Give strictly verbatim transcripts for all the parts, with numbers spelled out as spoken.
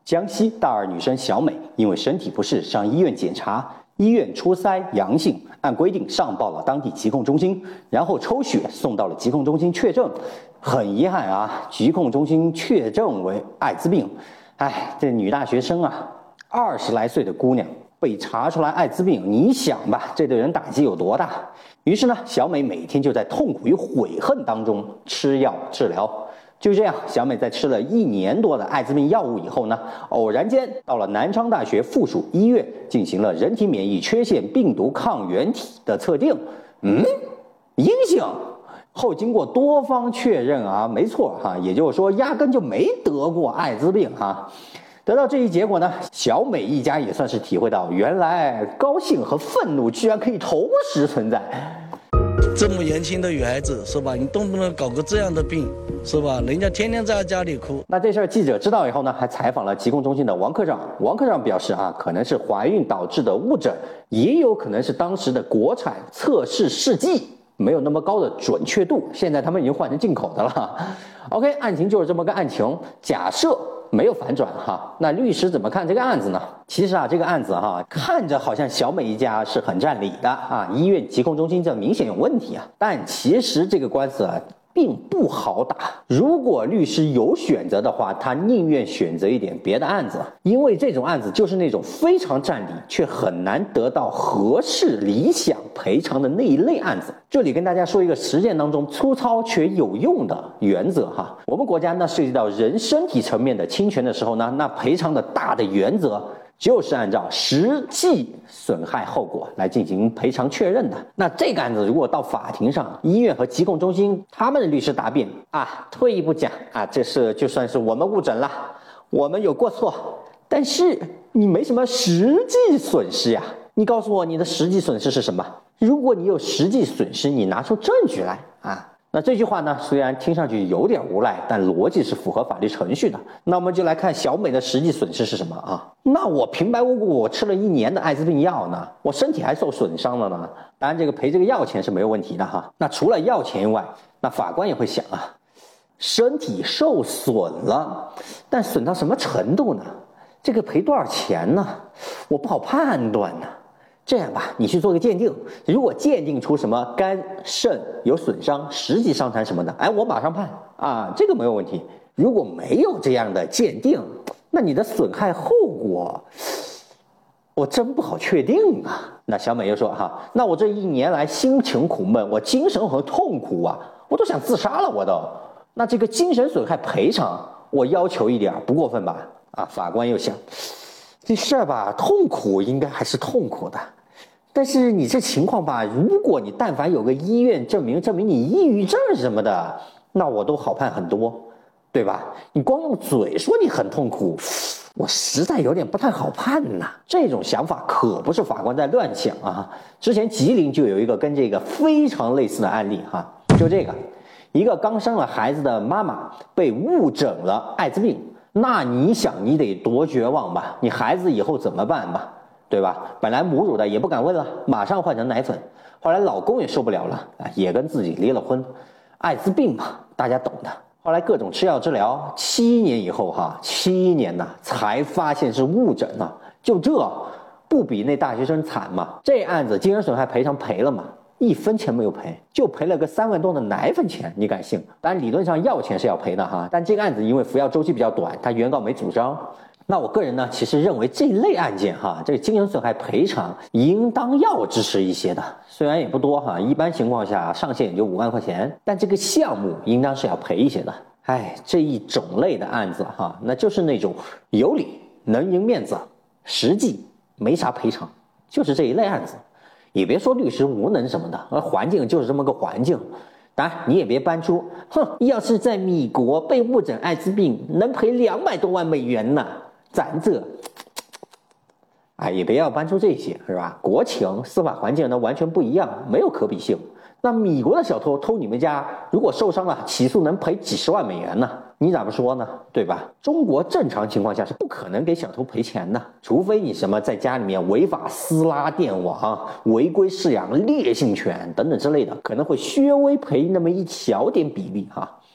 江西大二女生小美因为身体不适上医院检查，医院初筛阳性，按规定上报了当地疾控中心，然后抽血送到了疾控中心确诊。很遗憾啊，疾控中心确诊为艾滋病。哎，这女大学生啊，二十来岁的姑娘被查出来艾滋病，你想吧，这对人打击有多大？于是呢，小美每天就在痛苦与悔恨当中吃药治疗。就这样，小美在吃了一年多的艾滋病药物以后呢，偶然间到了南昌大学附属医院进行了人体免疫缺陷病毒抗原体的测定，嗯，阴性。后经过多方确认啊，没错哈，也就是说压根就没得过艾滋病哈。得到这一结果呢，小美一家也算是体会到，原来高兴和愤怒居然可以同时存在。 这么年轻的女孩子是吧？你动不能搞个这样的病是吧？人家天天在家里哭。 那这事儿记者知道以后呢，还采访了疾控中心的王科长。王科长表示啊，可能是怀孕导致的误诊，也有可能是当时的国产测试试剂没有那么高的准确度，现在他们已经换成进口的了。OK， 案情就是这么个案情。假设没有反转哈，那律师怎么看这个案子呢？其实啊，这个案子哈，看着好像小美一家是很占理的啊，医院疾控中心这明显有问题啊，但其实这个官司啊并不好打。如果律师有选择的话，他宁愿选择一点别的案子，因为这种案子就是那种非常占理却很难得到合适理想赔偿的那一类案子。这里跟大家说一个实践当中粗糙却有用的原则哈。我们国家呢涉及到人身体层面的侵权的时候呢，那赔偿的大的原则就是按照实际损害后果来进行赔偿确认的。那这个案子如果到法庭上，医院和疾控中心他们的律师答辩啊，退一步讲啊，这是就算是我们误诊了，我们有过错，但是你没什么实际损失呀。你告诉我你的实际损失是什么？如果你有实际损失，你拿出证据来啊。那这句话呢，虽然听上去有点无赖，但逻辑是符合法律程序的。那我们就来看小美的实际损失是什么啊？那我平白无故我吃了一年的艾滋病药呢，我身体还受损伤了呢。当然，这个赔这个药钱是没有问题的哈。那除了药钱以外，那法官也会想啊，身体受损了，但损到什么程度呢？这个赔多少钱呢？我不好判断呢。这样吧，你去做个鉴定，如果鉴定出什么肝肾有损伤、实际伤残什么的，哎，我马上判啊，这个没有问题。如果没有这样的鉴定，那你的损害后果我真不好确定啊。那小美又说哈，那我这一年来心情苦闷，我精神很痛苦啊，我都想自杀了，我都。那这个精神损害赔偿我要求一点不过分吧？啊，法官又想，这事儿吧，痛苦应该还是痛苦的，但是你这情况吧，如果你但凡有个医院证明证明你抑郁症什么的，那我都好判很多，对吧？你光用嘴说你很痛苦，我实在有点不太好判呐。这种想法可不是法官在乱想啊。之前吉林就有一个跟这个非常类似的案例哈，就这个，一个刚生了孩子的妈妈被误诊了艾滋病。那你想你得多绝望吧？你孩子以后怎么办吧？对吧？本来母乳的也不敢问了，马上换成奶粉。后来老公也受不了了，也跟自己离了婚。艾滋病嘛，大家懂的。后来各种吃药治疗，七年以后哈，七年呐，才发现是误诊了。就这，不比那大学生惨吗？这案子精神损害赔偿赔了吗？一分钱没有赔，就赔了个三万多的奶粉钱，你敢信？当然理论上药钱是要赔的哈，但这个案子因为服药周期比较短，他原告没主张。那我个人呢，其实认为这类案件哈，这个精神损害赔偿应当要支持一些的，虽然也不多哈，一般情况下上限也就五万块钱，但这个项目应当是要赔一些的。哎，这一种类的案子哈，那就是那种有理能赢面子，实际没啥赔偿，就是这一类案子。也别说律师无能什么的，而环境就是这么个环境。当然你也别搬出哼，要是在米国被误诊艾滋病能赔两百多万美元呢，咱这哎也别要搬出这些，是吧？国情司法环境呢完全不一样，没有可比性。那米国的小偷偷你们家，如果受伤了，起诉能赔几十万美元呢？你咋不说呢？对吧？中国正常情况下是不可能给小偷赔钱的，除非你什么在家里面违法私拉电网、违规饲养烈性犬等等之类的，可能会稍微赔那么一小点比例哈。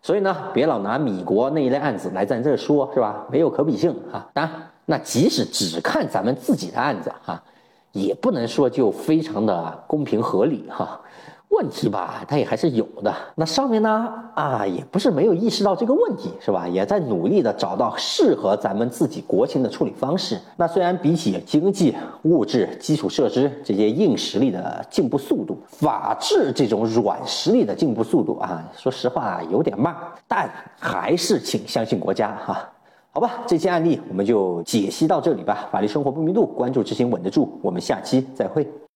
所以呢，别老拿米国那一类案子来在这说，是吧？没有可比性啊。当然，那即使只看咱们自己的案子哈，也不能说就非常的公平合理哈。问题吧，它也还是有的。那上面呢，啊，也不是没有意识到这个问题，是吧？也在努力的找到适合咱们自己国情的处理方式。那虽然比起经济、物质、基础设施这些硬实力的进步速度，法治这种软实力的进步速度啊，说实话有点慢，但还是请相信国家哈。好吧，这期案例我们就解析到这里吧。法律生活不迷路，关注执行稳得住。我们下期再会。